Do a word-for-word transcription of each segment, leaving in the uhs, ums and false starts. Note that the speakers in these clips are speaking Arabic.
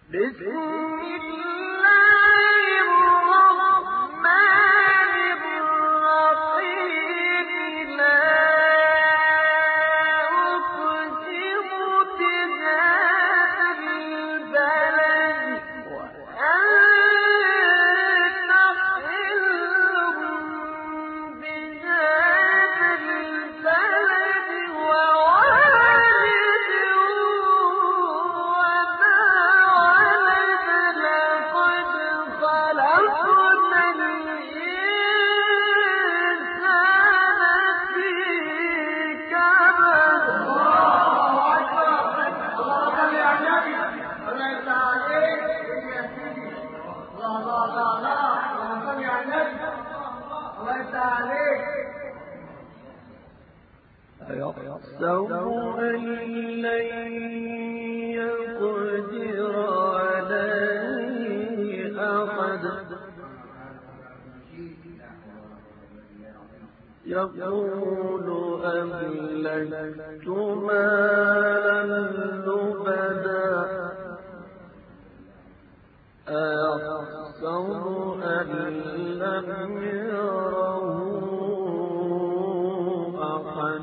أيحسب أن لن يقدر عليه أحد يقول أهلكت مالا لبدا أيحسب أن لم يره أحد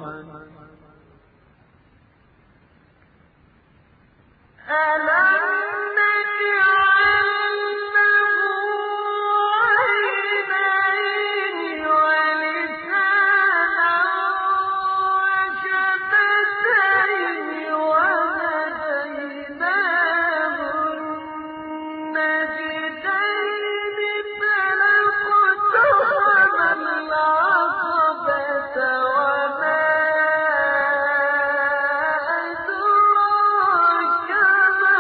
ألم نجعل له عينين ولسانا وشفتين وهديناه النجدين فلاقتحم العقبة وما أدراك ما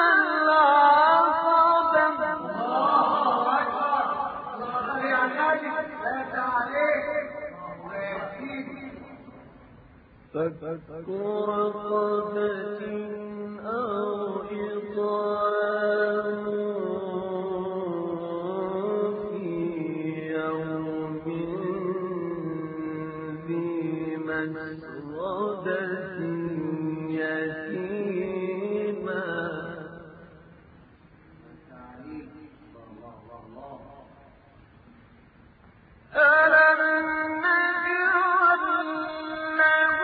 العقبة فك رقبة أو إطعام في يوم ذي مسغبة يتيما ألم نجعل له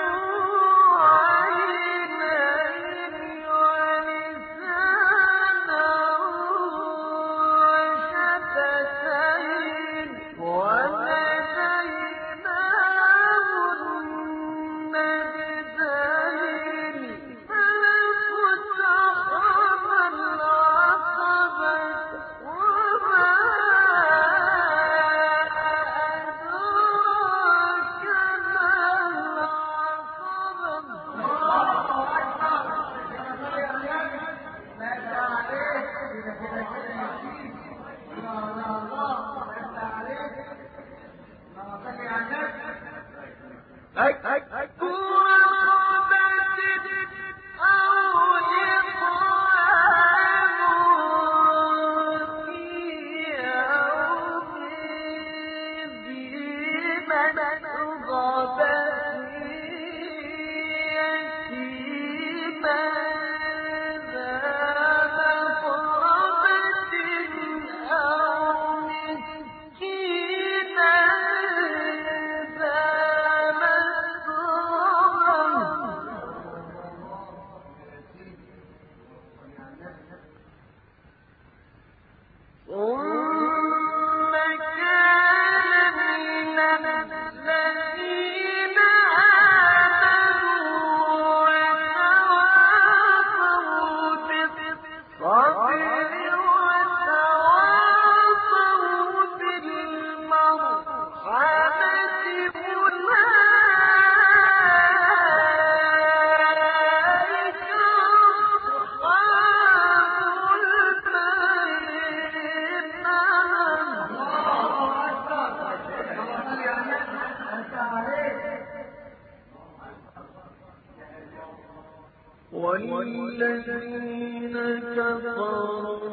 عينين ولسانا وشفتين وهديناه النجدين فلاقتحم العقبة وما ثم كان من الذين آمنوا وتواصوا بالصبر وتواصوا بالمرحمة أولئك أصحاب والذين كفروا